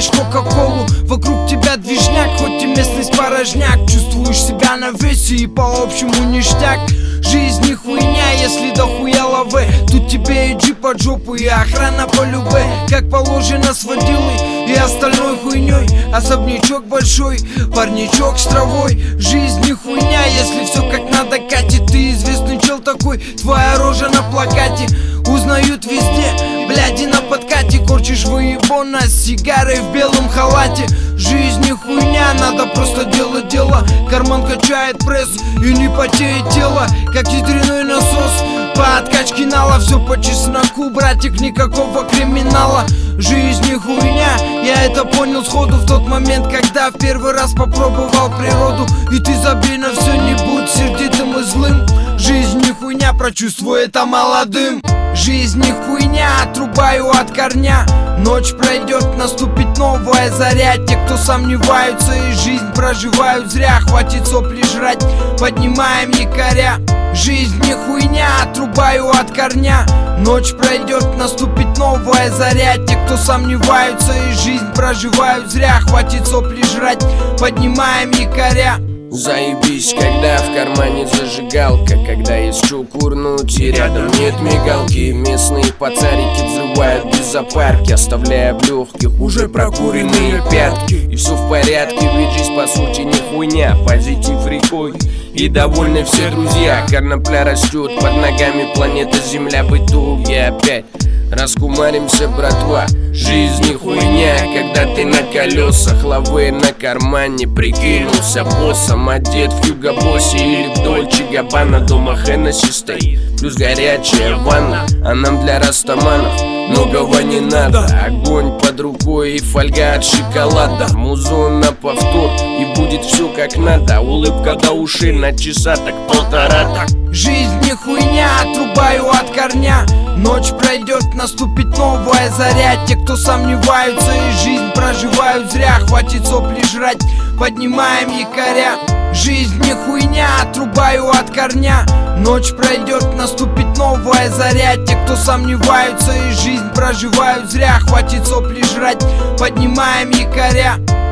выпиваешь кока-колу. Вокруг тебя движняк, хоть и местность порожняк. Чувствуешь себя на весе и по общему ништяк. Жизнь не хуйня, если дохуя лавы. Тут тебе и джип под жопу, и охрана по любе. Как положено с водилой и остальной хуйней. Особнячок большой, парничок с травой. Жизнь не хуйня, если все как надо катит. Ты известный чел такой, твоя рожа на плакате. Узнают везде, бляди на подкате. Корчишь выебона с сигарой в белом халате. Жизнь не хуйня, надо просто делать дело. Карман качает пресс и не потеет тело. Как ядреной насос по откачке нала. Все по чесноку, братик, никакого криминала. Жизнь не хуйня, я это понял сходу. В тот момент, когда в первый раз попробовал природу. И ты забей на все, не будь сердитым и злым. Жизнь не хуйня, прочувствуй это молодым. Жизнь не хуйня, отрубаю от корня. Ночь пройдет, наступит новая заря. Те, кто сомневаются и жизнь проживают зря. Хватит сопли жрать, поднимаем якоря. Жизнь не хуйня, отрубаю от корня. Ночь пройдет, наступит новая заря. Те, кто сомневаются и жизнь проживают зря. Хватит сопли жрать, поднимаем якоря. Заебись, когда в кармане зажигалка, когда есть что курнуть и рядом нет мигалки. Местные пацарики взрывают без запарки, оставляя в легких уже прокуренные пятки. И все в порядке, ведь жизнь по сути не хуйня. Позитив рекой и довольны все друзья. Конопля растет под ногами, планета Земля в итоге опять раскумаримся, братва. Жизнь не хуйня, когда ты на колесах. Лавы на кармане, прикинулся боссом. Одет в Hugo Boss или в Dolce Gabbana. Дома Хеннесси стоит, плюс горячая ванна. А нам для растаманов многого не надо. Огонь под рукой и фольга от шоколада. Музон на повтор и будет все как надо. Улыбка до ушей на часа так полтора так. Жизнь не хуйня, отрубаю от корня. Ночь пройдет, наступит новая заря. Те, кто сомневаются и жизнь проживают зря. Хватит сопли жрать, поднимаем якоря. Жизнь не хуйня, отрубаю от корня. Ночь пройдет, наступит новая заря. Те, кто сомневаются и жизнь проживают зря. Хватит сопли жрать, поднимаем якоря.